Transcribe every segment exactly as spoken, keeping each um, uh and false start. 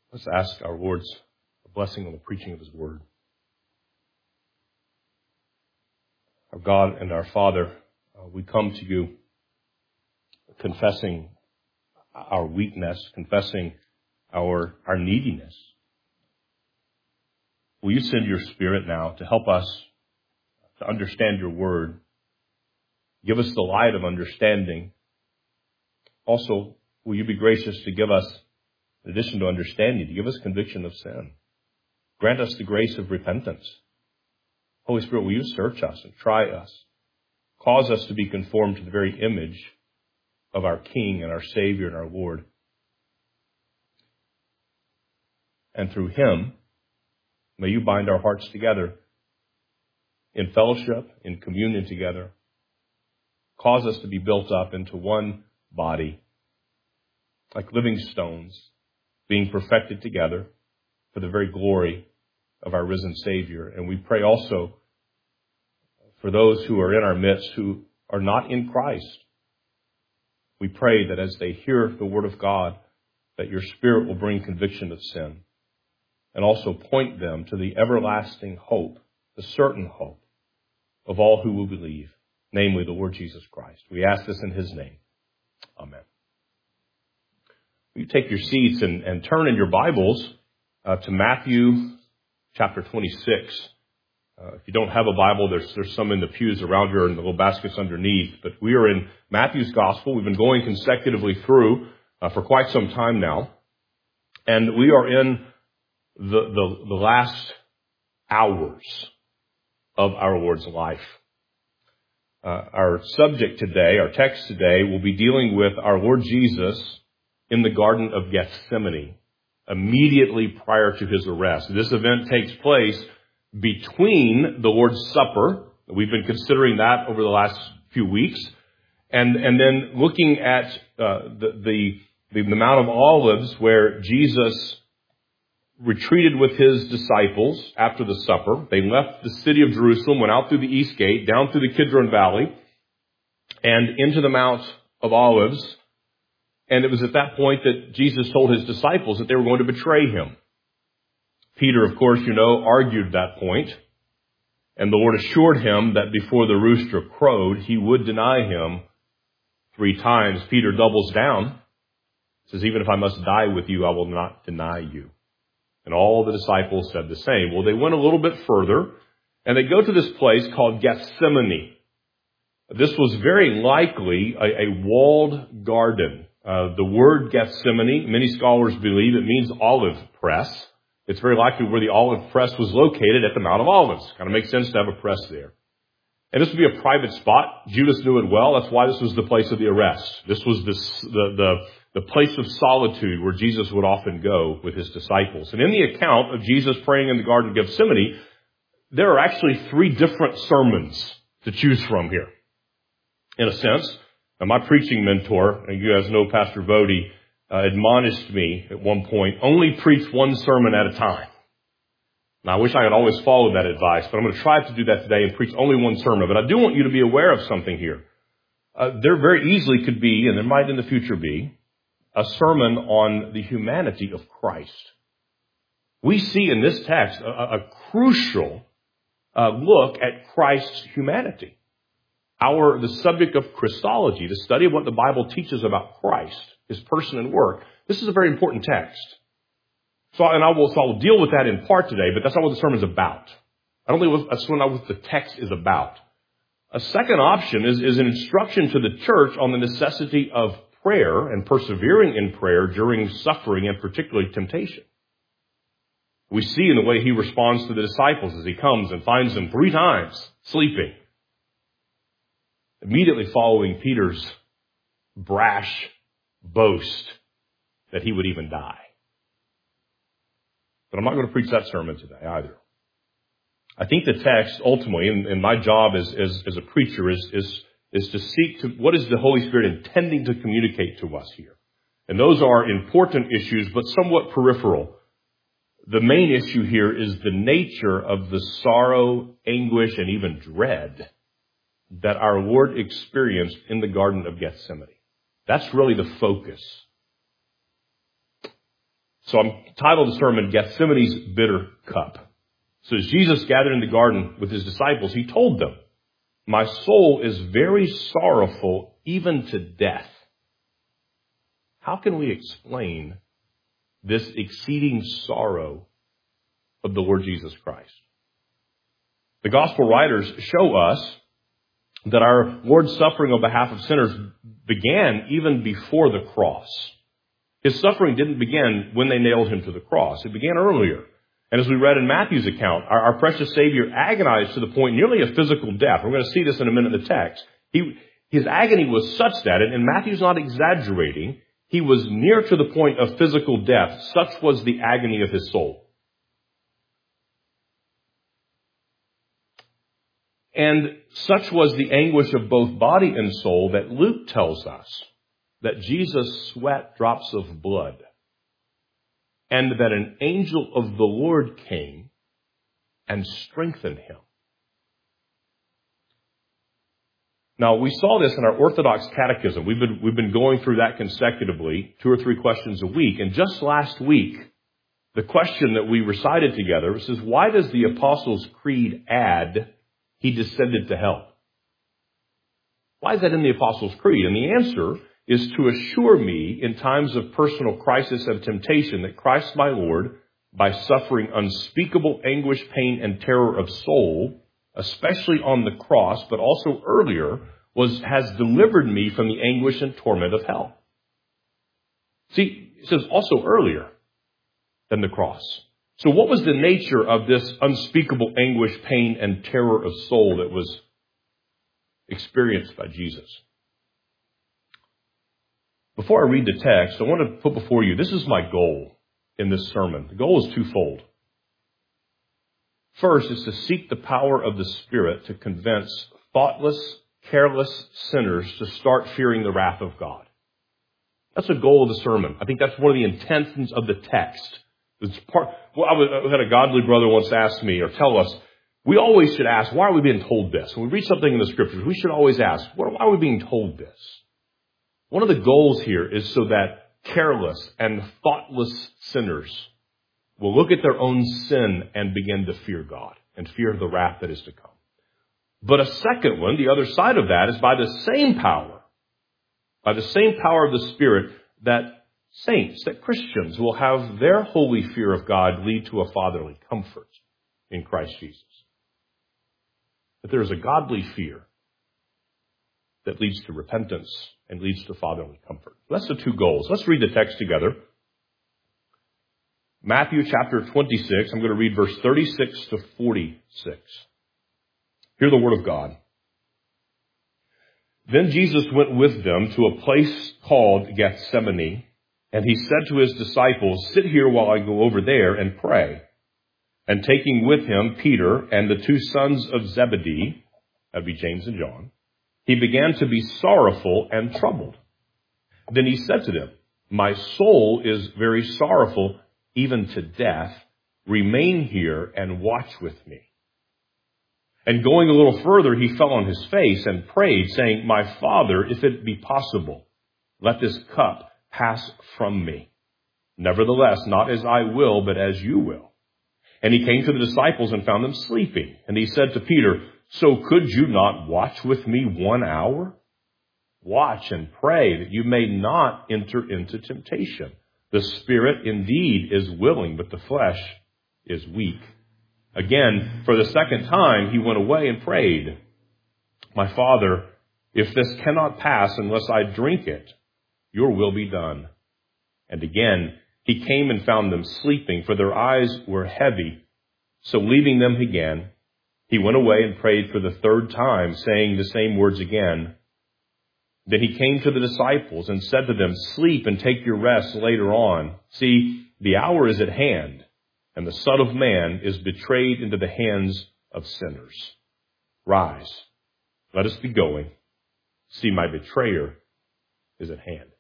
Let's ask our Lord's blessing on the preaching of his word. Our God and our Father, uh, we come to you confessing our weakness, confessing our, our neediness. Will you send your Spirit now to help us to understand your word? Give us the light of understanding. Also, will you be gracious to give us, in addition to understanding, to give us conviction of sin? Grant us the grace of repentance. Holy Spirit, will you search us and try us? Cause us to be conformed to the very image of our King and our Savior and our Lord. And through him, may you bind our hearts together in fellowship, in communion together. Cause us to be built up into one body, like living stones, being perfected together for the very glory of our risen Savior. And we pray also for those who are in our midst who are not in Christ. We pray that as they hear the word of God, that your Spirit will bring conviction of sin and also point them to the everlasting hope, the certain hope of all who will believe, namely the Lord Jesus Christ. We ask this in his name. Amen. You take your seats and, and turn in your Bibles uh, to Matthew chapter twenty-six. Uh, if you don't have a Bible, there's, there's some in the pews around here and the little baskets underneath. But we are in Matthew's Gospel. We've been going consecutively through uh, for quite some time now. And we are in the, the, the last hours of our Lord's life. Uh, our subject today, our text today, will be dealing with our Lord Jesus in the Garden of Gethsemane, immediately prior to his arrest. This event takes place between the Lord's Supper. We've been considering that over the last few weeks. And, and then looking at uh, the, the, the Mount of Olives, where Jesus retreated with his disciples after the supper. They left the city of Jerusalem, went out through the east gate, down through the Kidron Valley, and into the Mount of Olives. And it was at that point that Jesus told his disciples that they were going to betray him. Peter, of course, you know, argued that point. And the Lord assured him that before the rooster crowed, he would deny him three times. Peter doubles down, says, even if I must die with you, I will not deny you. And all the disciples said the same. Well, they went a little bit further, and they go to this place called Gethsemane. This was very likely a, a walled garden. Uh, the word Gethsemane, many scholars believe it means olive press. It's very likely where the olive press was located at the Mount of Olives. Kind of makes sense to have a press there. And this would be a private spot. Judas knew it well. That's why this was the place of the arrest. This was this, the, the, the place of solitude where Jesus would often go with his disciples. And in the account of Jesus praying in the Garden of Gethsemane, there are actually three different sermons to choose from here. In a sense, now my preaching mentor, and you guys know Pastor Bodie, uh, admonished me at one point, only preach one sermon at a time. Now, I wish I had always followed that advice, but I'm going to try to do that today and preach only one sermon. But I do want you to be aware of something here. Uh, there very easily could be, and there might in the future be, a sermon on the humanity of Christ. We see in this text a, a crucial uh, look at Christ's humanity. Our, the subject of Christology, the study of what the Bible teaches about Christ, his person and work, this is a very important text. So, and I will, so I will deal with that in part today, but that's not what the sermon is about. I don't think that's not what the text is about. A second option is, is an instruction to the church on the necessity of prayer and persevering in prayer during suffering and particularly temptation. We see in the way he responds to the disciples as he comes and finds them three times sleeping, immediately following Peter's brash boast that he would even die. But I'm not going to preach that sermon today either. I think the text ultimately, and, and my job as, as, as a preacher is, is, is to seek to, what is the Holy Spirit intending to communicate to us here? And those are important issues, but somewhat peripheral. The main issue here is the nature of the sorrow, anguish, and even dread that our Lord experienced in the Garden of Gethsemane. That's really the focus. So I'm titled the sermon, Gethsemane's Bitter Cup. So as Jesus gathered in the garden with his disciples, he told them, my soul is very sorrowful, even to death. How can we explain this exceeding sorrow of the Lord Jesus Christ? The gospel writers show us that our Lord's suffering on behalf of sinners began even before the cross. His suffering didn't begin when they nailed him to the cross. It began earlier. And as we read in Matthew's account, our, our precious Savior agonized to the point nearly of physical death. We're going to see this in a minute in the text. He, his agony was such that, and Matthew's not exaggerating, he was near to the point of physical death. Such was the agony of his soul. And such was the anguish of both body and soul that Luke tells us that Jesus sweat drops of blood, and that an angel of the Lord came and strengthened him. Now, we saw this in our Orthodox Catechism. We've been, we've been going through that consecutively, two or three questions a week. And just last week, the question that we recited together says, why does the Apostles' Creed add, he descended to hell? Why is that in the Apostles' Creed? And the answer is to assure me in times of personal crisis and temptation that Christ my Lord, by suffering unspeakable anguish, pain, and terror of soul, especially on the cross, but also earlier, was has delivered me from the anguish and torment of hell. See, it says also earlier than the cross. So what was the nature of this unspeakable anguish, pain, and terror of soul that was experienced by Jesus? Before I read the text, I want to put before you, this is my goal in this sermon. The goal is twofold. First is to seek the power of the Spirit to convince thoughtless, careless sinners to start fearing the wrath of God. That's the goal of the sermon. I think that's one of the intentions of the text. It's part, well, I, was, I had a godly brother once ask me or tell us, we always should ask, why are we being told this? When we read something in the Scriptures, we should always ask, why are we being told this? One of the goals here is so that careless and thoughtless sinners will look at their own sin and begin to fear God and fear the wrath that is to come. But a second one, the other side of that, is by the same power, by the same power of the Spirit, that saints, that Christians will have their holy fear of God lead to a fatherly comfort in Christ Jesus. That there is a godly fear that leads to repentance and leads to fatherly comfort. That's the two goals. Let's read the text together. Matthew chapter twenty-six, I'm going to read verse thirty-six to forty-six. Hear the word of God. Then Jesus went with them to a place called Gethsemane, and he said to his disciples, sit here while I go over there and pray. And taking with him Peter and the two sons of Zebedee, that'd be James and John, he began to be sorrowful and troubled. Then he said to them, my soul is very sorrowful, even to death. Remain here and watch with me. And going a little further, he fell on his face and prayed, saying, my Father, if it be possible, let this cup pass from me. Nevertheless, not as I will, but as you will. And he came to the disciples and found them sleeping. And he said to Peter, so could you not watch with me one hour? Watch and pray that you may not enter into temptation. The spirit indeed is willing, but the flesh is weak. Again, for the second time, he went away and prayed, my Father, if this cannot pass unless I drink it, your will be done. And again, he came and found them sleeping, for their eyes were heavy. So leaving them again, he went away and prayed for the third time, saying the same words again. Then he came to the disciples and said to them, sleep and take your rest later on. See, the hour is at hand, and the Son of Man is betrayed into the hands of sinners. Rise, let us be going. See, my betrayer is at hand.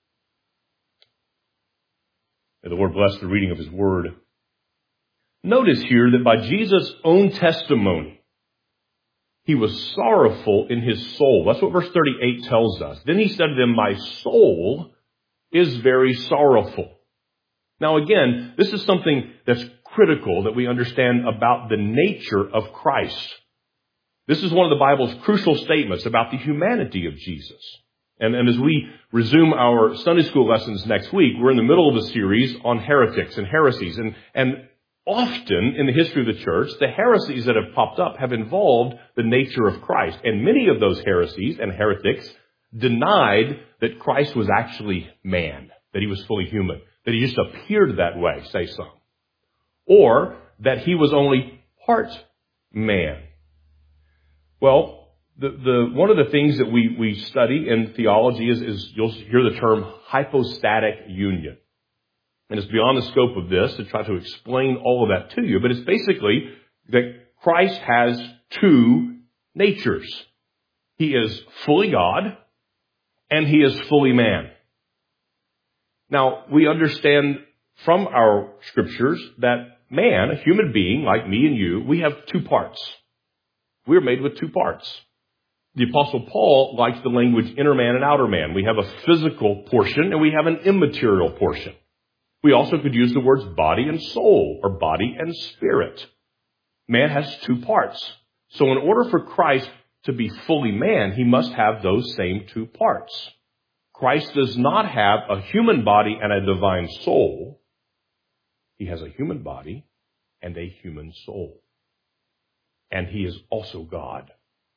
May the Lord bless the reading of his word. Notice here that by Jesus' own testimony, he was sorrowful in his soul. That's what verse thirty-eight tells us. Then he said to them, my soul is very sorrowful. Now again, this is something that's critical that we understand about the nature of Christ. This is one of the Bible's crucial statements about the humanity of Jesus. And, and as we resume our Sunday school lessons next week, we're in the middle of a series on heretics and heresies. And, and often in the history of the church, the heresies that have popped up have involved the nature of Christ. And many of those heresies and heretics denied that Christ was actually man, that he was fully human, that he just appeared that way, say some. Or that he was only part man. Well, the, the, one of the things that we, we study in theology is, is you'll hear the term hypostatic union. And it's beyond the scope of this to try to explain all of that to you, but it's basically that Christ has two natures. He is fully God and he is fully man. Now, we understand from our scriptures that man, a human being like me and you, we have two parts. We're made with two parts. The Apostle Paul likes the language inner man and outer man. We have a physical portion and we have an immaterial portion. We also could use the words body and soul or body and spirit. Man has two parts. So in order for Christ to be fully man, he must have those same two parts. Christ does not have a human body and a divine soul. He has a human body and a human soul. And he is also God.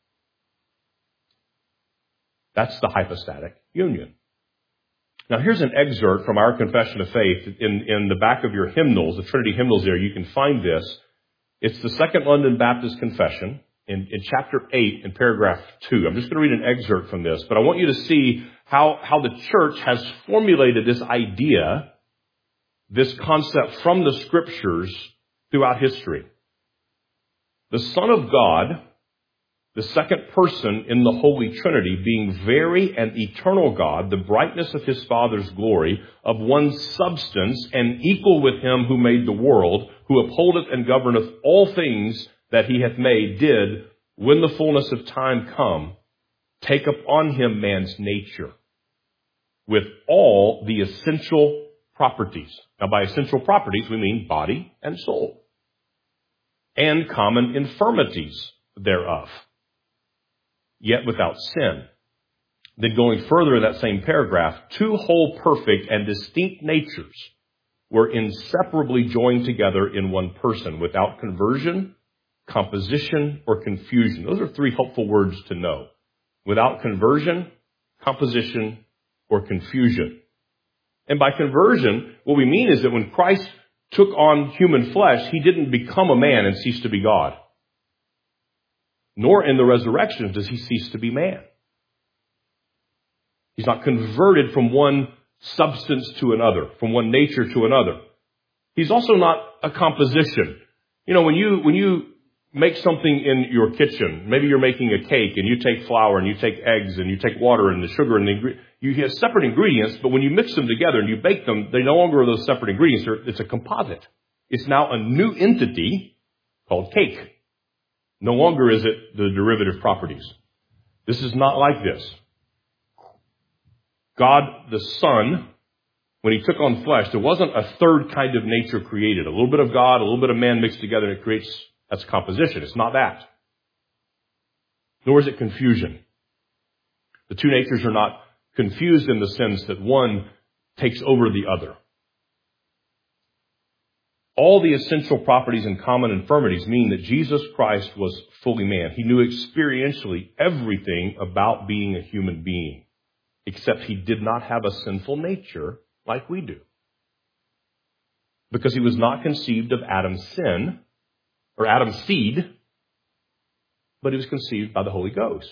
That's the hypostatic union. Now here's an excerpt from our Confession of Faith. In, in the back of your hymnals, the Trinity hymnals there, you can find this. It's the Second London Baptist Confession in, in chapter eight in paragraph two. I'm just going to read an excerpt from this, but I want you to see how, how the church has formulated this idea, this concept from the scriptures throughout history. The Son of God, the second person in the Holy Trinity, being very and eternal God, the brightness of his Father's glory, of one substance, and equal with him who made the world, who upholdeth and governeth all things that he hath made, did, when the fullness of time come, take upon him man's nature, with all the essential properties. Now, by essential properties, we mean body and soul, and common infirmities thereof, yet without sin. Then going further in that same paragraph, two whole perfect and distinct natures were inseparably joined together in one person, without conversion, composition, or confusion. Those are three helpful words to know. Without conversion, composition, or confusion. And by conversion, what we mean is that when Christ took on human flesh, he didn't become a man and cease to be God. Nor in the resurrection does he cease to be man. He's not converted from one substance to another, from one nature to another. He's also not a composition. You know, when you, when you make something in your kitchen, maybe you're making a cake and you take flour and you take eggs and you take water and the sugar and the ingredients. You have separate ingredients, but when you mix them together and you bake them, they no longer are those separate ingredients. It's a composite. It's now a new entity called cake. No longer is it the derivative properties. This is not like this. God the Son, when he took on flesh, there wasn't a third kind of nature created. A little bit of God, a little bit of man mixed together, and it creates, that's composition. It's not that. Nor is it confusion. The two natures are not confused in the sense that one takes over the other. All the essential properties and common infirmities mean that Jesus Christ was fully man. He knew experientially everything about being a human being, except he did not have a sinful nature like we do. Because he was not conceived of Adam's sin, or Adam's seed, but he was conceived by the Holy Ghost.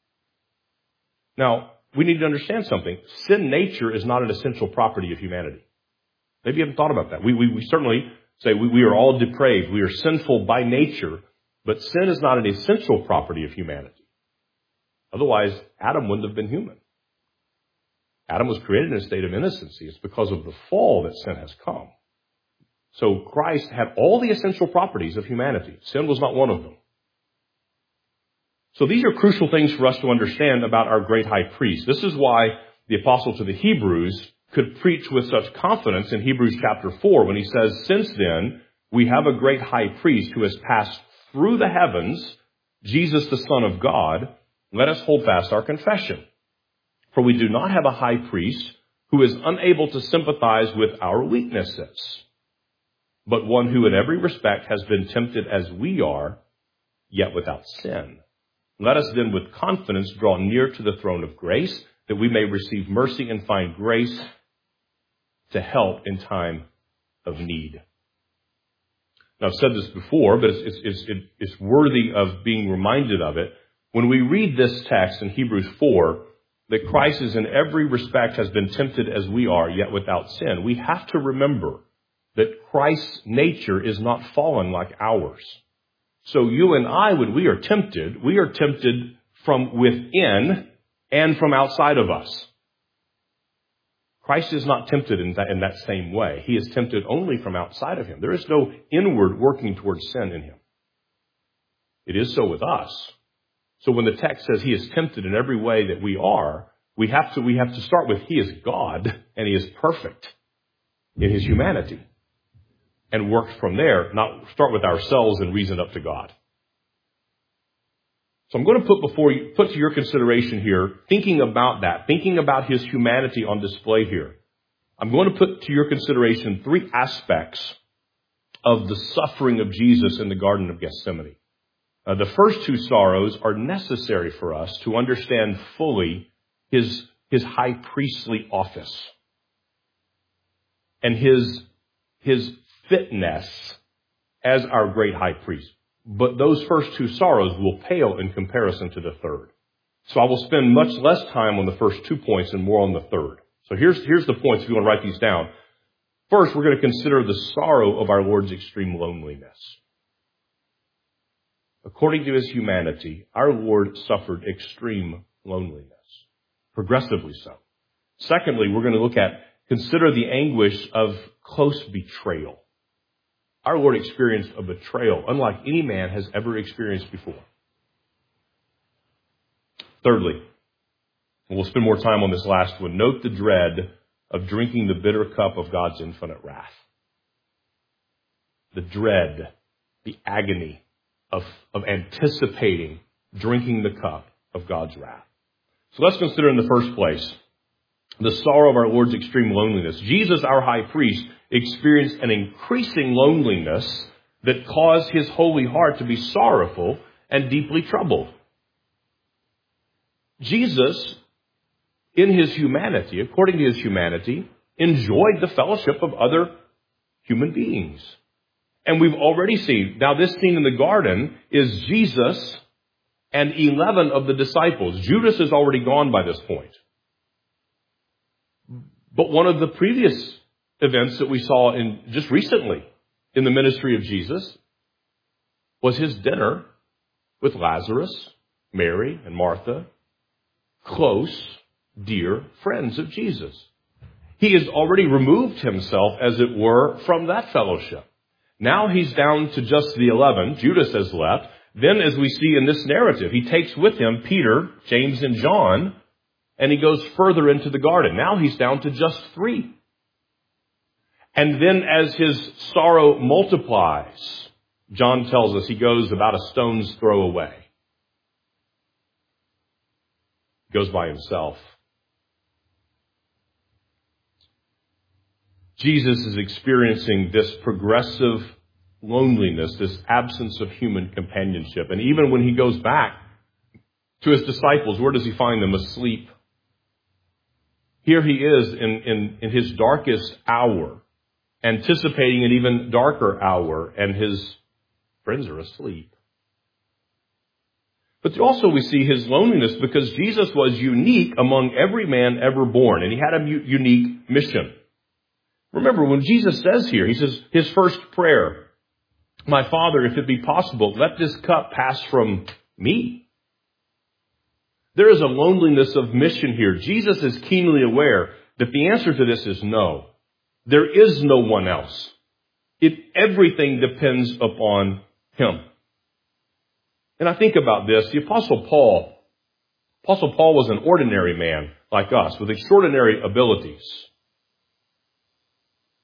Now, we need to understand something. Sin nature is not an essential property of humanity. Maybe you haven't thought about that. We, we, we certainly say we, we are all depraved. We are sinful by nature, but sin is not an essential property of humanity. Otherwise, Adam wouldn't have been human. Adam was created in a state of innocency. It's because of the fall that sin has come. So Christ had all the essential properties of humanity. Sin was not one of them. So these are crucial things for us to understand about our great high priest. This is why the apostle to the Hebrews could preach with such confidence in Hebrews chapter four when he says, "Since then, we have a great high priest who has passed through the heavens, Jesus the Son of God. Let us hold fast our confession. For we do not have a high priest who is unable to sympathize with our weaknesses, but one who in every respect has been tempted as we are, yet without sin. Let us then with confidence draw near to the throne of grace, that we may receive mercy and find grace to help in time of need." Now, I've said this before, but it's, it's, it's, it's worthy of being reminded of it. When we read this text in Hebrews four, that Christ is in every respect has been tempted as we are, yet without sin, we have to remember that Christ's nature is not fallen like ours. So you and I, when we are tempted, we are tempted from within and from outside of us. Christ is not tempted in that, in that same way. He is tempted only from outside of him. There is no inward working towards sin in him. It is so with us. So when the text says he is tempted in every way that we are, we have to, we have to start with he is God and he is perfect in his humanity. And work from there, not start with ourselves and reason up to God. So I'm going to put before you, put to your consideration here, thinking about that, thinking about his humanity on display here. I'm going to put to your consideration three aspects of the suffering of Jesus in the Garden of Gethsemane. Uh, the first two sorrows are necessary for us to understand fully his, his high priestly office and his, his fitness as our great high priest. But those first two sorrows will pale in comparison to the third. So I will spend much less time on the first two points and more on the third. So here's, here's the points if you want to write these down. First, we're going to consider the sorrow of our Lord's extreme loneliness. According to his humanity, our Lord suffered extreme loneliness, progressively so. Secondly, we're going to look at, consider the anguish of close betrayal. Our Lord experienced a betrayal unlike any man has ever experienced before. Thirdly, and we'll spend more time on this last one, note the dread of drinking the bitter cup of God's infinite wrath. The dread, the agony of, of anticipating drinking the cup of God's wrath. So let's consider in the first place the sorrow of our Lord's extreme loneliness. Jesus, our high priest, experienced an increasing loneliness that caused his holy heart to be sorrowful and deeply troubled. Jesus, in his humanity, according to his humanity, enjoyed the fellowship of other human beings. And we've already seen, now this scene in the garden is Jesus and eleven of the disciples. Judas is already gone by this point. But one of the previous events that we saw in just recently in the ministry of Jesus was his dinner with Lazarus, Mary, and Martha, close, dear friends of Jesus. He has already removed himself, as it were, from that fellowship. Now he's down to just the eleven. Judas has left. Then, as we see in this narrative, he takes with him Peter, James, and John, and he goes further into the garden. Now he's down to just three. And then as his sorrow multiplies, John tells us he goes about a stone's throw away. He goes by himself. Jesus is experiencing this progressive loneliness, this absence of human companionship. And even when he goes back to his disciples, where does he find them? Asleep. Here he is in, in, in his darkest hour, anticipating an even darker hour, and his friends are asleep. But also we see his loneliness because Jesus was unique among every man ever born, and he had a u- unique mission. Remember, when Jesus says here, he says, his first prayer, "My Father, if it be possible, let this cup pass from me." There is a loneliness of mission here. Jesus is keenly aware that the answer to this is no. There is no one else. It, everything depends upon him. And I think about this. The Apostle Paul, Apostle Paul was an ordinary man like us with extraordinary abilities.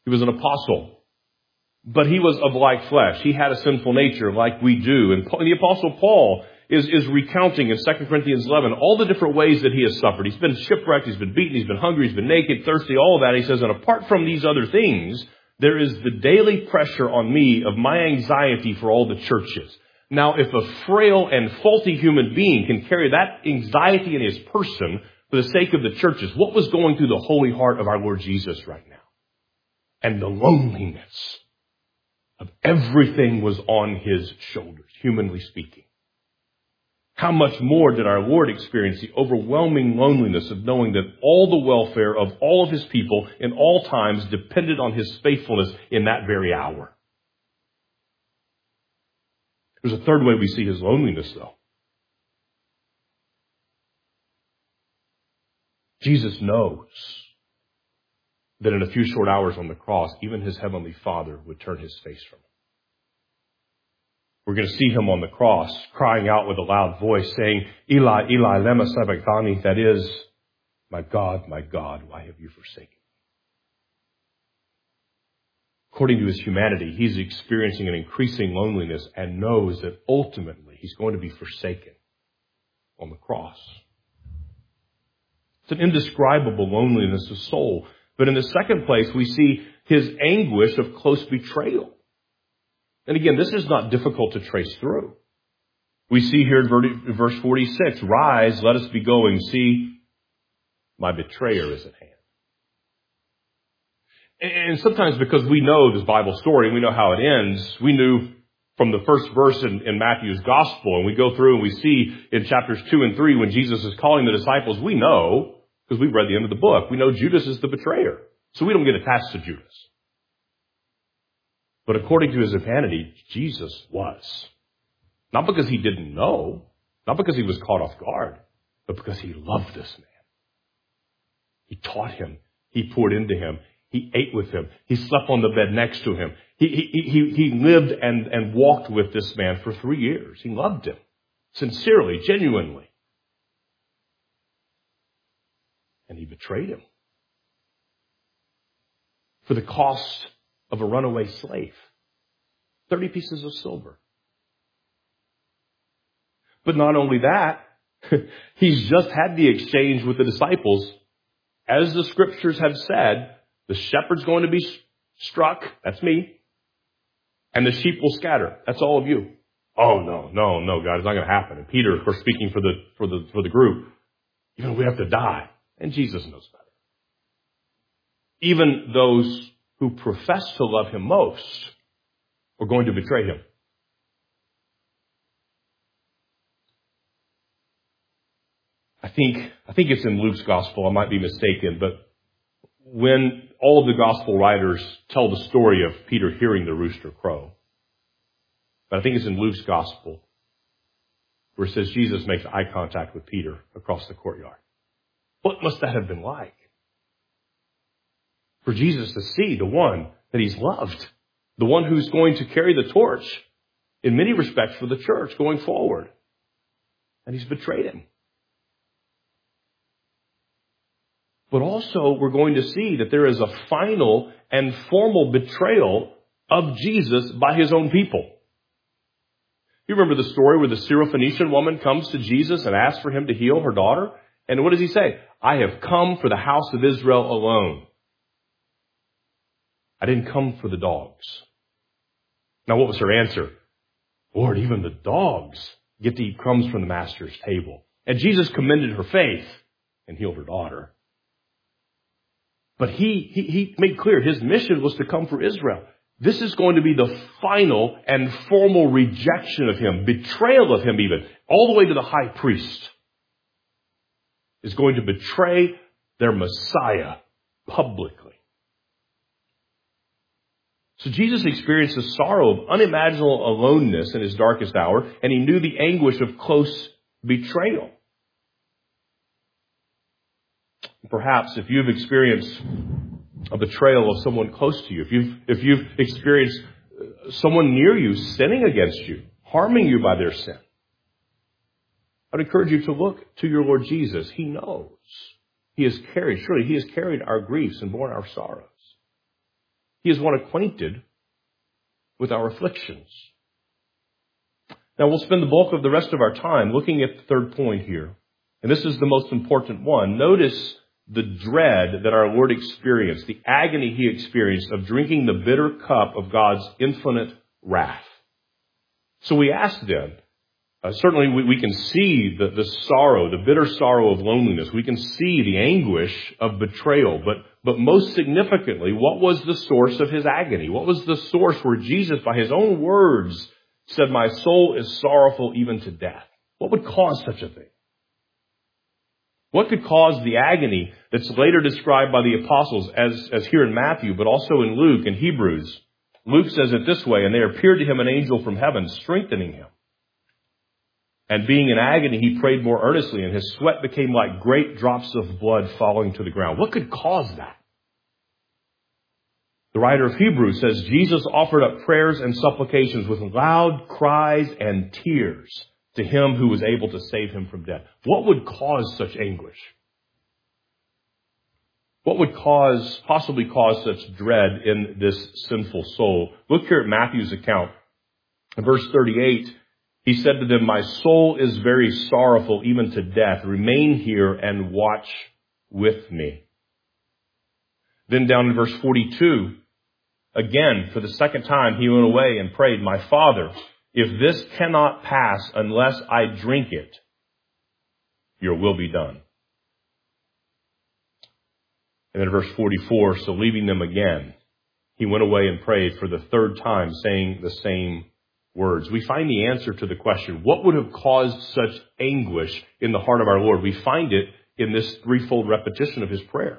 He was an apostle. But he was of like flesh. He had a sinful nature like we do. And the Apostle Paul is, is recounting in Second Corinthians eleven all the different ways that he has suffered. He's been shipwrecked, he's been beaten, he's been hungry, he's been naked, thirsty, all of that. He says, and apart from these other things, there is the daily pressure on me of my anxiety for all the churches. Now, if a frail and faulty human being can carry that anxiety in his person for the sake of the churches, what was going through the holy heart of our Lord Jesus right now? And the loneliness of everything was on his shoulders, humanly speaking. How much more did our Lord experience the overwhelming loneliness of knowing that all the welfare of all of his people in all times depended on his faithfulness in that very hour? There's a third way we see his loneliness, though. Jesus knows that in a few short hours on the cross, even his heavenly Father would turn his face from him. We're going to see him on the cross crying out with a loud voice saying, Eli, Eli, lema sabachthani, that is, my God, my God, why have you forsaken me? According to his humanity, he's experiencing an increasing loneliness and knows that ultimately he's going to be forsaken on the cross. It's an indescribable loneliness of soul. But in the second place, we see his anguish of close betrayal. And again, this is not difficult to trace through. We see here in verse forty-six, rise, let us be going. See, my betrayer is at hand. And sometimes because we know this Bible story and we know how it ends, we knew from the first verse in, in Matthew's gospel, and we go through and we see in chapters two and three when Jesus is calling the disciples, we know, because we've read the end of the book, we know Judas is the betrayer. So we don't get attached to Judas. But according to his humanity, Jesus was. Not because he didn't know, not because he was caught off guard, but because he loved this man. He taught him. He poured into him. He ate with him. He slept on the bed next to him. He, he, he, he lived and, and walked with this man for three years. He loved him sincerely, genuinely. And he betrayed him for the cost of a runaway slave. thirty pieces of silver. But not only that, he's just had the exchange with the disciples. As the scriptures have said, the shepherd's going to be struck. That's me. And the sheep will scatter. That's all of you. Oh, no, no, no, God, it's not going to happen. And Peter, of course, speaking for the, for the, for the group, even we have to die. And Jesus knows better. Even those who profess to love him most are going to betray him. I think, I think it's in Luke's gospel. I might be mistaken, but when all of the gospel writers tell the story of Peter hearing the rooster crow, but I think it's in Luke's gospel where it says Jesus makes eye contact with Peter across the courtyard. What must that have been like? For Jesus to see the one that he's loved, the one who's going to carry the torch in many respects for the church going forward. And he's betrayed him. But also we're going to see that there is a final and formal betrayal of Jesus by his own people. You remember the story where the Syrophoenician woman comes to Jesus and asks for him to heal her daughter? And what does he say? I have come for the house of Israel alone. I didn't come for the dogs. Now, what was her answer? Lord, even the dogs get to eat crumbs from the master's table. And Jesus commended her faith and healed her daughter. But he, he, he made clear his mission was to come for Israel. This is going to be the final and formal rejection of him, betrayal of him even, all the way to the high priest is going to betray their Messiah publicly. So Jesus experienced the sorrow of unimaginable aloneness in his darkest hour, and he knew the anguish of close betrayal. Perhaps if you've experienced a betrayal of someone close to you, if you've, if you've experienced someone near you sinning against you, harming you by their sin, I'd encourage you to look to your Lord Jesus. He knows. He has carried, surely he has carried our griefs and borne our sorrows. He is one acquainted with our afflictions. Now, we'll spend the bulk of the rest of our time looking at the third point here. And this is the most important one. Notice the dread that our Lord experienced, the agony he experienced of drinking the bitter cup of God's infinite wrath. So we ask then, uh, certainly we, we can see the, the sorrow, the bitter sorrow of loneliness. We can see the anguish of betrayal. But, but most significantly, what was the source of his agony? What was the source where Jesus, by his own words, said, "My soul is sorrowful even to death"? What would cause such a thing? What could cause the agony that's later described by the apostles as, as here in Matthew, but also in Luke and Hebrews? Luke says it this way, "And there appeared to him an angel from heaven, strengthening him. And being in agony, he prayed more earnestly, and his sweat became like great drops of blood falling to the ground." What could cause that? The writer of Hebrews says Jesus offered up prayers and supplications with loud cries and tears to him who was able to save him from death. What would cause such anguish? What would cause, possibly cause such dread in this sinful soul? Look here at Matthew's account. In verse thirty-eight, he said to them, "My soul is very sorrowful, even to death. Remain here and watch with me." Then down in verse forty-two, again, for the second time, he went away and prayed, "My Father, if this cannot pass unless I drink it, your will be done." And then verse forty-four, so leaving them again, he went away and prayed for the third time, saying the same words. We find the answer to the question, what would have caused such anguish in the heart of our Lord? We find it in this threefold repetition of his prayer.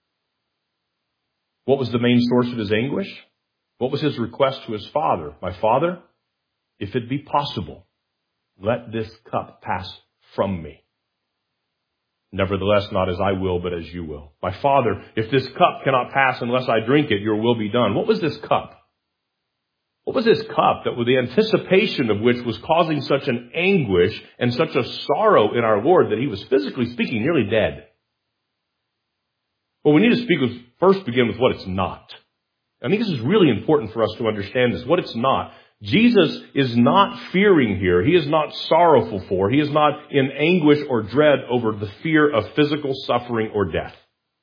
What was the main source of his anguish? What was his request to his Father? "My Father, if it be possible, let this cup pass from me. Nevertheless, not as I will, but as you will. My Father, if this cup cannot pass unless I drink it, your will be done." What was this cup? What was this cup that with the anticipation of which was causing such an anguish and such a sorrow in our Lord that he was physically speaking nearly dead? Well, we need to speak with, first begin with what it's not. I think this is really important for us to understand this, what it's not. Jesus is not fearing here. He is not sorrowful for. He is not in anguish or dread over the fear of physical suffering or death.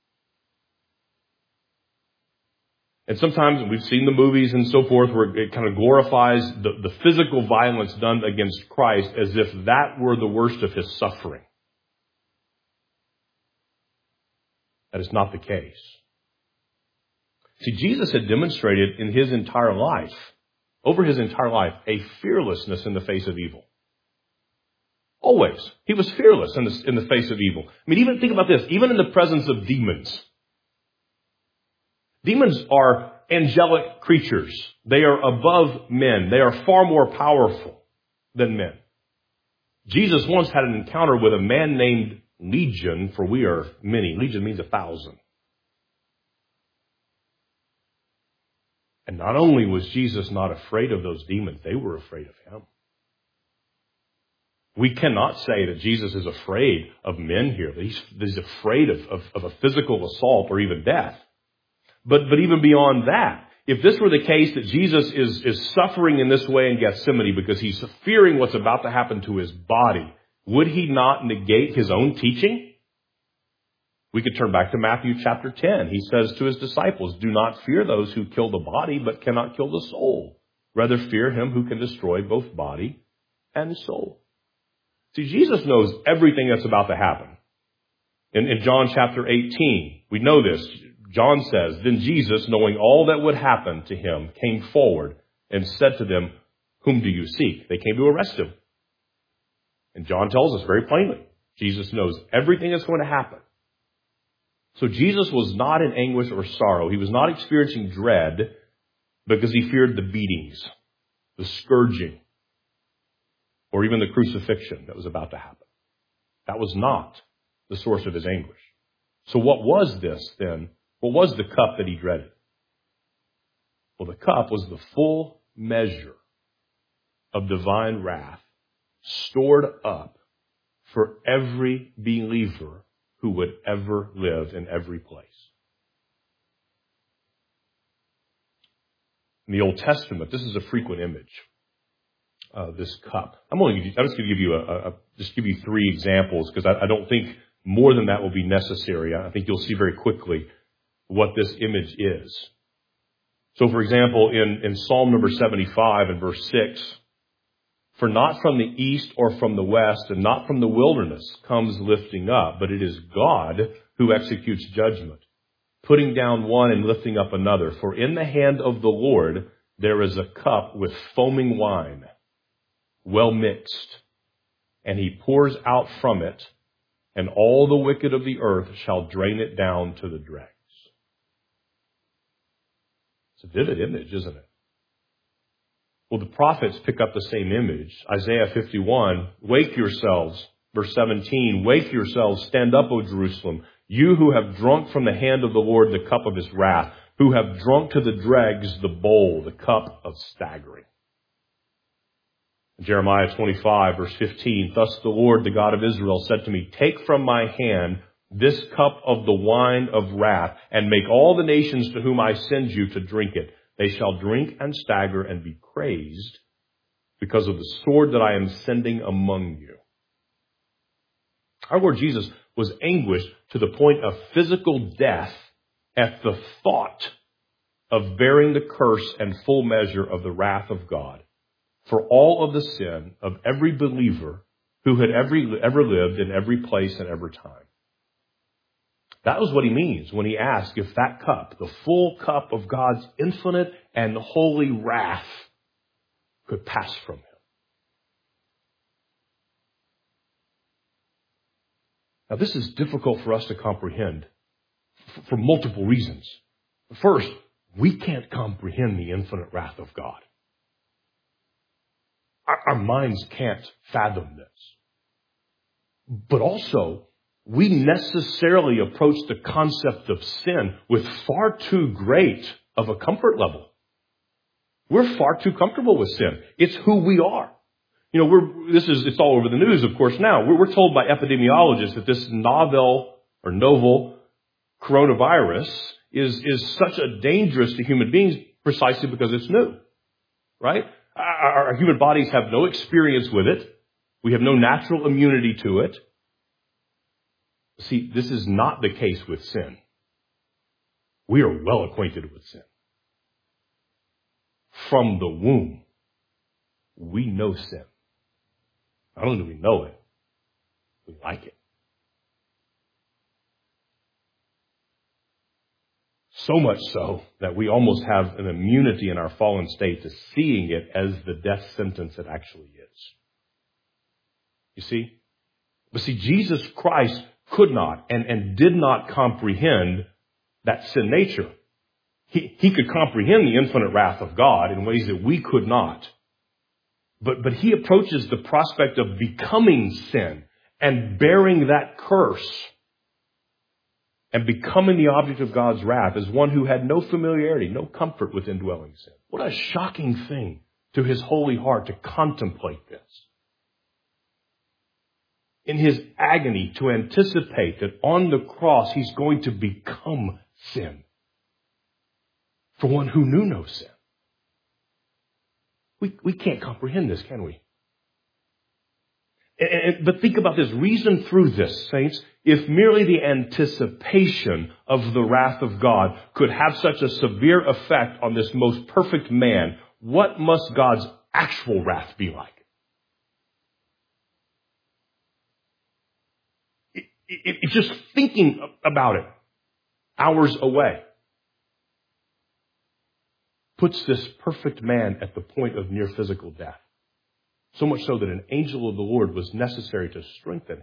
And sometimes we've seen the movies and so forth where it kind of glorifies the, the physical violence done against Christ as if that were the worst of his suffering. That is not the case. See, Jesus had demonstrated in his entire life, over his entire life, a fearlessness in the face of evil. Always. He was fearless in the, in the face of evil. I mean, even think about this. Even in the presence of demons. Demons are angelic creatures. They are above men. They are far more powerful than men. Jesus once had an encounter with a man named Legion, for we are many. Legion means a thousand. And not only was Jesus not afraid of those demons, they were afraid of him. We cannot say that Jesus is afraid of men here, that he's, that he's afraid of, of, of a physical assault or even death. But, but even beyond that, if this were the case that Jesus is, is suffering in this way in Gethsemane because he's fearing what's about to happen to his body, would he not negate his own teaching? We could turn back to Matthew chapter ten. He says to his disciples, "Do not fear those who kill the body, but cannot kill the soul. Rather fear him who can destroy both body and soul." See, Jesus knows everything that's about to happen. In, in John chapter eighteen, we know this. John says, "Then Jesus, knowing all that would happen to him, came forward and said to them, 'Whom do you seek?' They came to arrest him." And John tells us very plainly, Jesus knows everything that's going to happen. So Jesus was not in anguish or sorrow. He was not experiencing dread because he feared the beatings, the scourging, or even the crucifixion that was about to happen. That was not the source of his anguish. So what was this then? What was the cup that he dreaded? Well, the cup was the full measure of divine wrath stored up for every believer who would ever live in every place. In the Old Testament, this is a frequent image, uh, this cup. I'm only, I'm just going to give you a, a, just give you three examples because I, I don't think more than that will be necessary. I think you'll see very quickly what this image is. So, for example, in, in Psalm number seventy-five and verse six, for not from the east or from the west and not from the wilderness comes lifting up, but it is God who executes judgment, putting down one and lifting up another. For in the hand of the Lord there is a cup with foaming wine, well mixed, and he pours out from it, and all the wicked of the earth shall drain it down to the dregs. It's a vivid image, isn't it? Well, the prophets pick up the same image. Isaiah fifty-one, wake yourselves. Verse seventeen, wake yourselves, stand up, O Jerusalem, you who have drunk from the hand of the Lord the cup of his wrath, who have drunk to the dregs the bowl, the cup of staggering. Jeremiah twenty-five, verse fifteen, thus the Lord, the God of Israel, said to me, take from my hand this cup of the wine of wrath, and make all the nations to whom I send you to drink it. They shall drink and stagger and be crazed because of the sword that I am sending among you. Our Lord Jesus was anguished to the point of physical death at the thought of bearing the curse and full measure of the wrath of God for all of the sin of every believer who had every, ever lived in every place and every time. That was what he means when he asked if that cup, the full cup of God's infinite and holy wrath, could pass from him. Now, this is difficult for us to comprehend for multiple reasons. First, we can't comprehend the infinite wrath of God. Our, our minds can't fathom this. But also, we necessarily approach the concept of sin with far too great of a comfort level. We're far too comfortable with sin. It's who we are. You know, we're, this is, it's all over the news, of course, now. We're, we're told by epidemiologists that this novel or novel coronavirus is, is such a dangerous to human beings precisely because it's new, right? Our, our human bodies have no experience with it. We have no natural immunity to it. See, this is not the case with sin. We are well acquainted with sin. From the womb, we know sin. Not only do we know it, we like it. So much so that we almost have an immunity in our fallen state to seeing it as the death sentence it actually is. You see? But see, Jesus Christ could not and, and did not comprehend that sin nature. He, he could comprehend the infinite wrath of God in ways that we could not. But, but he approaches the prospect of becoming sin and bearing that curse and becoming the object of God's wrath as one who had no familiarity, no comfort with indwelling sin. What a shocking thing to his holy heart to contemplate this. In his agony, to anticipate that on the cross he's going to become sin for one who knew no sin. We, we can't comprehend this, can we? And, and, but think about this. Reason through this, saints. If merely the anticipation of the wrath of God could have such a severe effect on this most perfect man, what must God's actual wrath be like? It, it, it's just thinking about it hours away puts this perfect man at the point of near physical death. So much so that an angel of the Lord was necessary to strengthen him.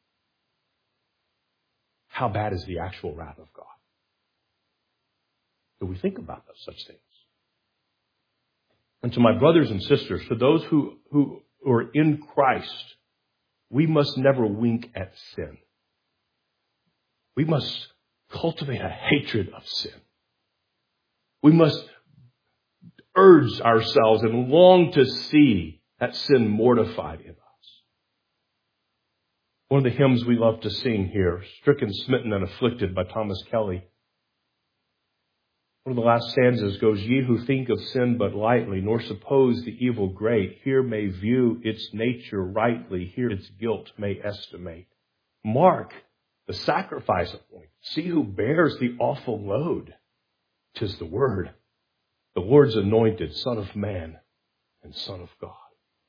How bad is the actual wrath of God? Do we think about those such things? And to my brothers and sisters, to those who, who are in Christ, we must never wink at sin. We must cultivate a hatred of sin. We must urge ourselves and long to see that sin mortified in us. One of the hymns we love to sing here, Stricken, Smitten, and Afflicted by Thomas Kelly. One of the last stanzas goes, "Ye who think of sin but lightly, nor suppose the evil great, here may view its nature rightly, here its guilt may estimate. Mark the sacrifice appointed. See who bears the awful load. 'Tis the Word, the Lord's anointed, Son of Man and Son of God."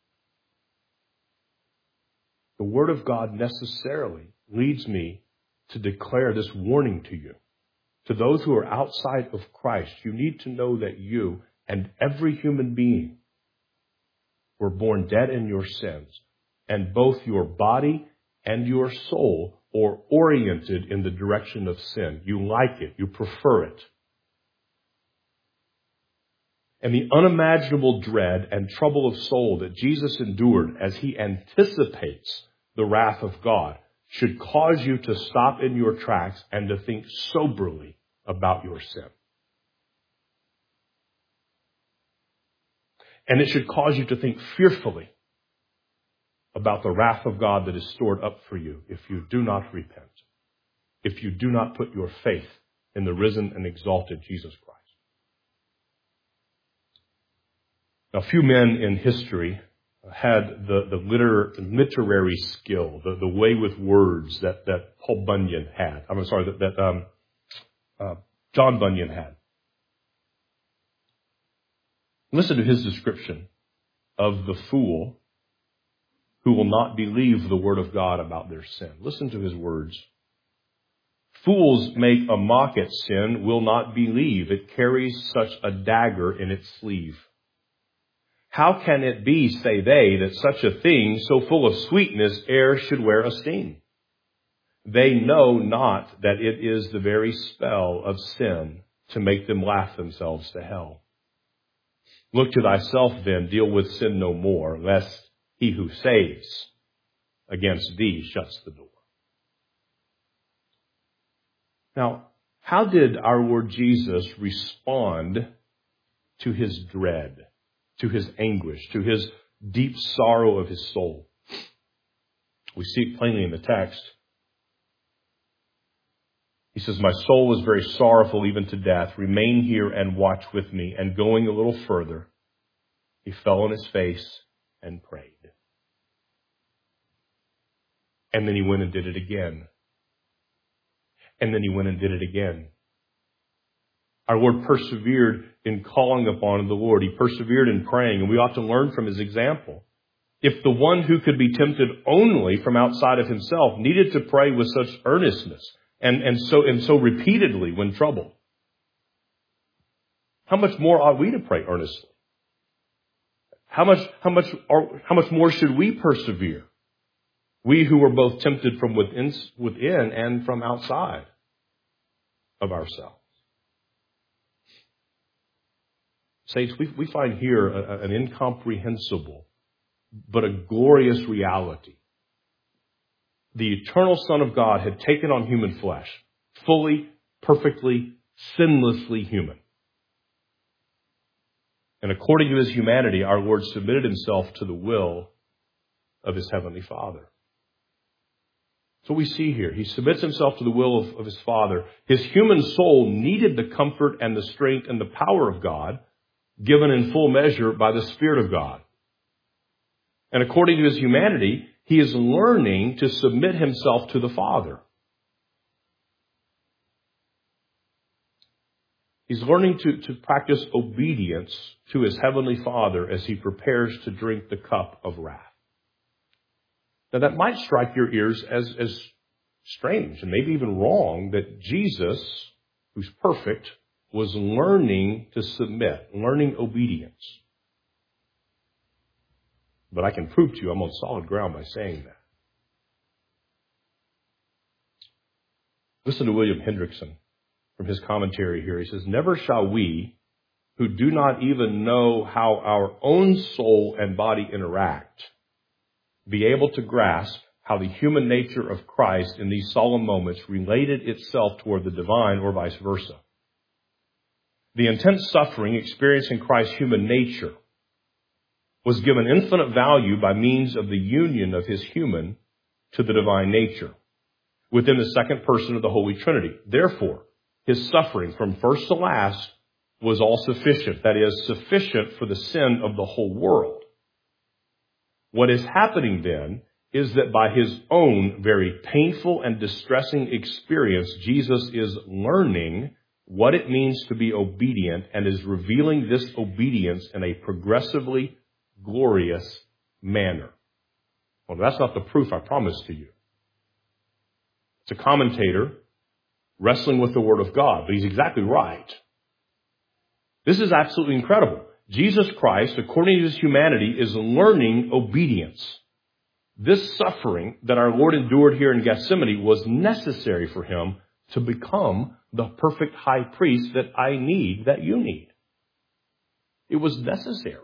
The Word of God necessarily leads me to declare this warning to you. To those who are outside of Christ, you need to know that you and every human being were born dead in your sins, and both your body and your soul are oriented in the direction of sin. You like it. You prefer it. And the unimaginable dread and trouble of soul that Jesus endured as he anticipates the wrath of God should cause you to stop in your tracks and to think soberly about your sin. And it should cause you to think fearfully about the wrath of God that is stored up for you if you do not repent, if you do not put your faith in the risen and exalted Jesus Christ. Now, few men in history had the, the liter, literary skill, the, the way with words that, that Paul Bunyan had. I'm sorry, that, that um, uh, John Bunyan had. Listen to his description of the fool who will not believe the word of God about their sin. Listen to his words. "Fools make a mock at sin, will not believe it carries such a dagger in its sleeve. How can it be, say they, that such a thing, so full of sweetness, e'er should wear a sting? They know not that it is the very spell of sin to make them laugh themselves to hell. Look to thyself then, deal with sin no more, lest he who saves against thee shuts the door." Now, how did our Lord Jesus respond to his dread, to his anguish, to his deep sorrow of his soul? We see it plainly in the text. He says, "My soul is very sorrowful even to death. Remain here and watch with me." And going a little further, he fell on his face and prayed. And then he went and did it again. And then he went and did it again. Our Lord persevered in calling upon the Lord. He persevered in praying, and we ought to learn from his example. If the one who could be tempted only from outside of himself needed to pray with such earnestness and, and so and so repeatedly when troubled, how much more ought we to pray earnestly? How much, how much, are, how much more should we persevere? We who are both tempted from within, within and from outside of ourselves. Saints, we, we find here a, an incomprehensible but a glorious reality. The eternal Son of God had taken on human flesh, fully, perfectly, sinlessly human. And according to his humanity, our Lord submitted himself to the will of his heavenly Father. So we see here, he submits himself to the will of, of his Father. His human soul needed the comfort and the strength and the power of God, given in full measure by the Spirit of God. And according to his humanity, he is learning to submit himself to the Father. He's learning to, to practice obedience to his heavenly Father as he prepares to drink the cup of wrath. Now that might strike your ears as, as strange and maybe even wrong that Jesus, who's perfect, was learning to submit, learning obedience. But I can prove to you I'm on solid ground by saying that. Listen to William Hendrickson from his commentary here. He says, "Never shall we, who do not even know how our own soul and body interact, be able to grasp how the human nature of Christ in these solemn moments related itself toward the divine or vice versa. The intense suffering experienced in Christ's human nature was given infinite value by means of the union of his human to the divine nature within the second person of the Holy Trinity. Therefore, his suffering from first to last was all sufficient. That is, sufficient for the sin of the whole world. What is happening then is that by his own very painful and distressing experience, Jesus is learning what it means to be obedient and is revealing this obedience in a progressively glorious manner. Well, that's not the proof I promised to you. It's a commentator wrestling with the Word of God, but he's exactly right. This is absolutely incredible. Jesus Christ, according to his humanity, is learning obedience. This suffering that our Lord endured here in Gethsemane was necessary for him to become the perfect high priest that I need, that you need. It was necessary.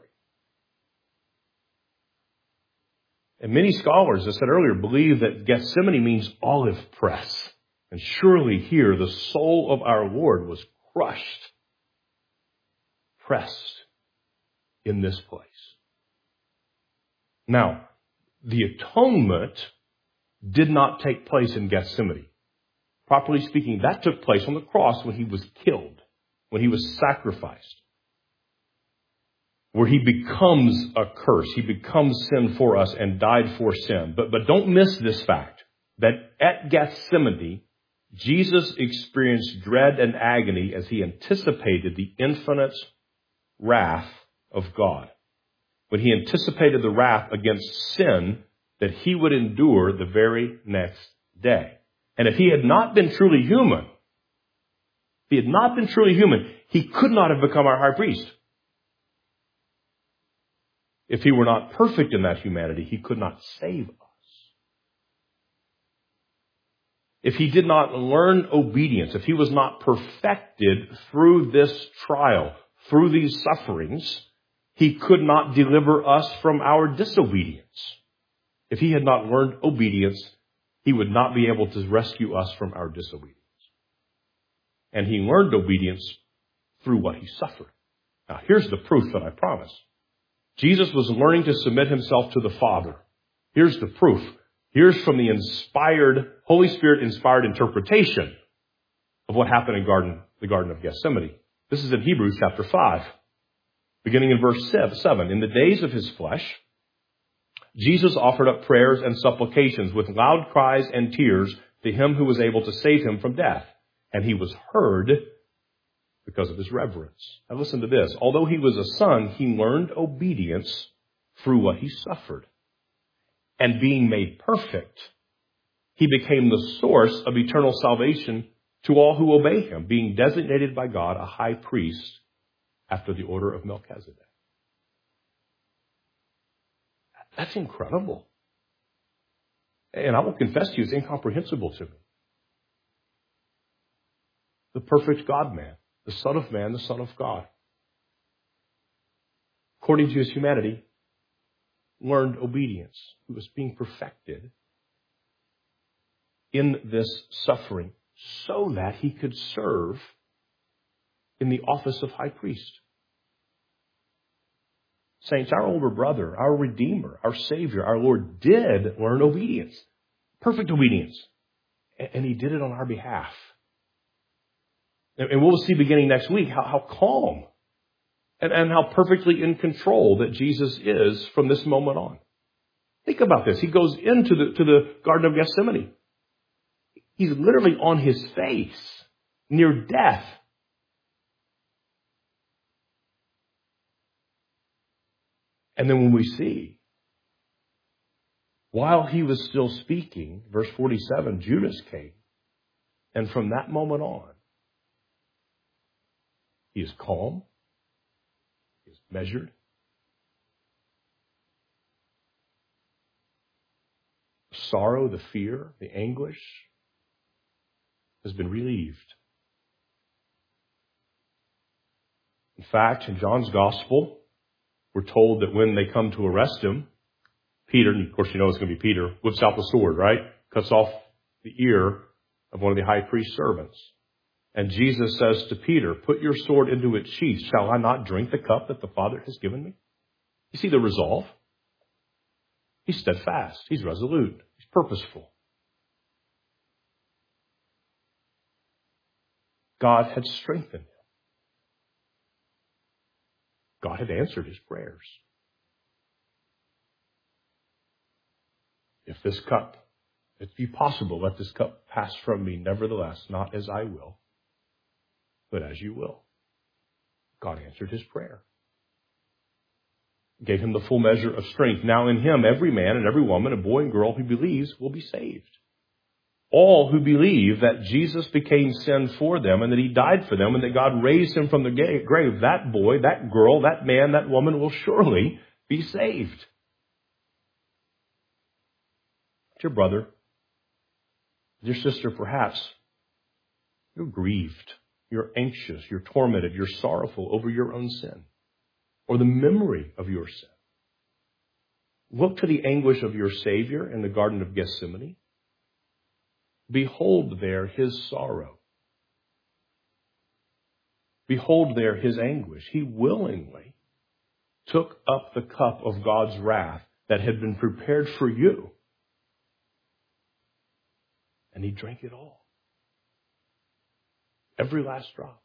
And many scholars, as I said earlier, believe that Gethsemane means olive press. And surely here the soul of our Lord was crushed, pressed in this place. Now, the atonement did not take place in Gethsemane. Properly speaking, that took place on the cross when he was killed, when he was sacrificed, where he becomes a curse. He becomes sin for us and died for sin. But, but don't miss this fact that at Gethsemane, Jesus experienced dread and agony as he anticipated the infinite wrath of God. When he anticipated the wrath against sin that he would endure the very next day. And if he had not been truly human, if he had not been truly human, he could not have become our high priest. If he were not perfect in that humanity, he could not save us. If he did not learn obedience, if he was not perfected through this trial, through these sufferings, he could not deliver us from our disobedience. If he had not learned obedience, he would not be able to rescue us from our disobedience. And he learned obedience through what he suffered. Now, here's the proof that I promised. Jesus was learning to submit himself to the Father. Here's the proof. Here's from the inspired, Holy Spirit-inspired interpretation of what happened in garden, the Garden of Gethsemane. This is in Hebrews chapter five, beginning in verse seven. In the days of his flesh, Jesus offered up prayers and supplications with loud cries and tears to him who was able to save him from death. And he was heard because of his reverence. Now listen to this. Although he was a son, he learned obedience through what he suffered. And being made perfect, he became the source of eternal salvation to all who obey him, being designated by God a high priest after the order of Melchizedek. That's incredible. And I will confess to you, it's incomprehensible to me. The perfect God-man, the Son of Man, the Son of God, according to his humanity, learned obedience. He was being perfected in this suffering so that he could serve in the office of high priest. Saints, our older brother, our Redeemer, our Savior, our Lord did learn obedience. Perfect obedience. And he did it on our behalf. And we'll see beginning next week how, how calm and, and how perfectly in control that Jesus is from this moment on. Think about this. He goes into the, to the Garden of Gethsemane. He's literally on his face, near death. And then when we see, while he was still speaking, verse forty-seven, Judas came. And from that moment on, he is calm. He is measured. The sorrow, the fear, the anguish has been relieved. In fact, in John's Gospel, we're told that when they come to arrest him, Peter, and of course you know it's going to be Peter, whips out the sword, right? Cuts off the ear of one of the high priest's servants. And Jesus says to Peter, put your sword into its sheath. Shall I not drink the cup that the Father has given me? You see the resolve? He's steadfast. He's resolute. He's purposeful. God had strengthened him. God had answered his prayers. If this cup, if it be possible, let this cup pass from me. Nevertheless, not as I will, but as you will. God answered his prayer. Gave him the full measure of strength. Now in him, every man and every woman, a boy and girl who believes will be saved. All who believe that Jesus became sin for them and that he died for them and that God raised him from the grave, that boy, that girl, that man, that woman will surely be saved. Dear brother, dear sister, perhaps you're grieved, you're anxious, you're tormented, you're sorrowful over your own sin or the memory of your sin. Look to the anguish of your Savior in the Garden of Gethsemane. Behold there his sorrow. Behold there his anguish. He willingly took up the cup of God's wrath that had been prepared for you. And he drank it all. Every last drop.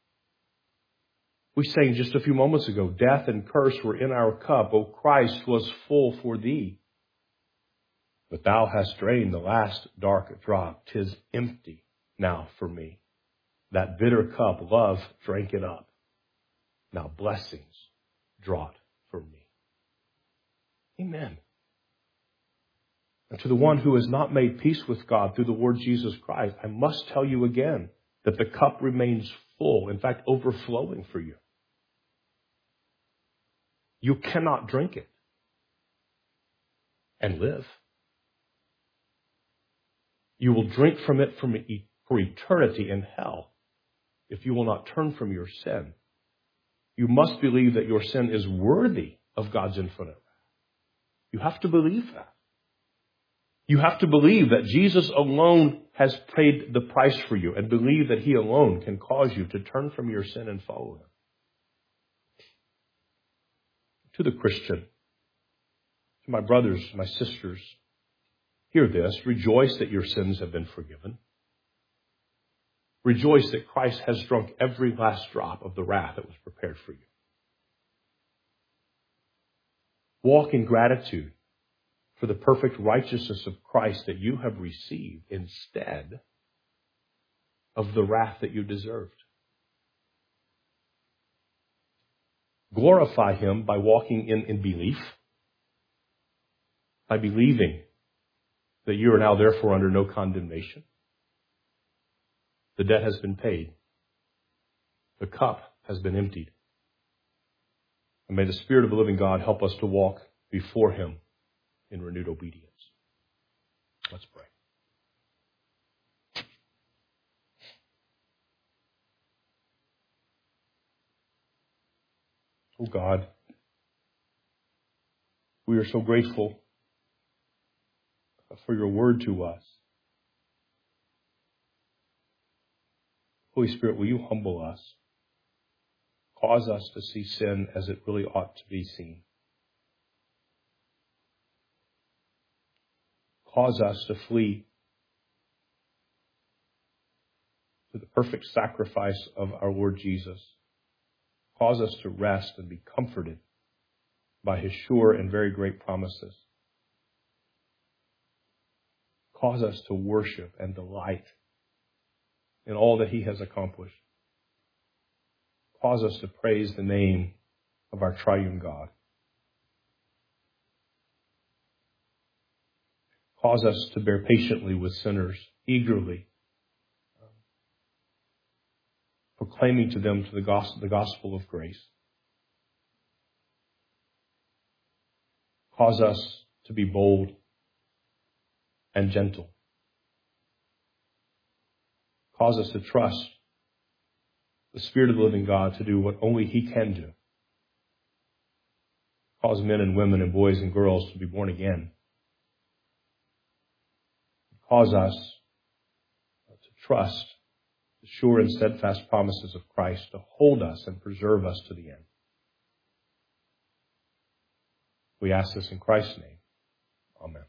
We sang just a few moments ago, death and curse were in our cup. O Christ was full for thee. But thou hast drained the last dark drop. 'Tis empty now for me. That bitter cup, love drank it up. Now blessings draught for me. Amen. And to the one who has not made peace with God through the Lord Jesus Christ, I must tell you again that the cup remains full, in fact, overflowing for you. You cannot drink it and live. You will drink from it for eternity in hell if you will not turn from your sin. You must believe that your sin is worthy of God's infinite wrath. You have to believe that. You have to believe that Jesus alone has paid the price for you and believe that he alone can cause you to turn from your sin and follow him. To the Christian, to my brothers, my sisters, hear this. Rejoice that your sins have been forgiven. Rejoice that Christ has drunk every last drop of the wrath that was prepared for you. Walk in gratitude for the perfect righteousness of Christ that you have received instead of the wrath that you deserved. Glorify him by walking in, in belief, by believing that you are now therefore under no condemnation. The debt has been paid. The cup has been emptied. And may the Spirit of the living God help us to walk before him in renewed obedience. Let's pray. Oh God, we are so grateful for your word to us. Holy Spirit, will you humble us? Cause us to see sin as it really ought to be seen. Cause us to flee to the perfect sacrifice of our Lord Jesus. Cause us to rest and be comforted by his sure and very great promises. Cause us to worship and delight in all that he has accomplished. Cause us to praise the name of our triune God. Cause us to bear patiently with sinners, eagerly, proclaiming to them to the gospel, the gospel of grace. Cause us to be bold and gentle. Cause us to trust the Spirit of the living God to do what only he can do. Cause men and women and boys and girls to be born again. Cause us to trust the sure and steadfast promises of Christ to hold us and preserve us to the end. We ask this in Christ's name. Amen.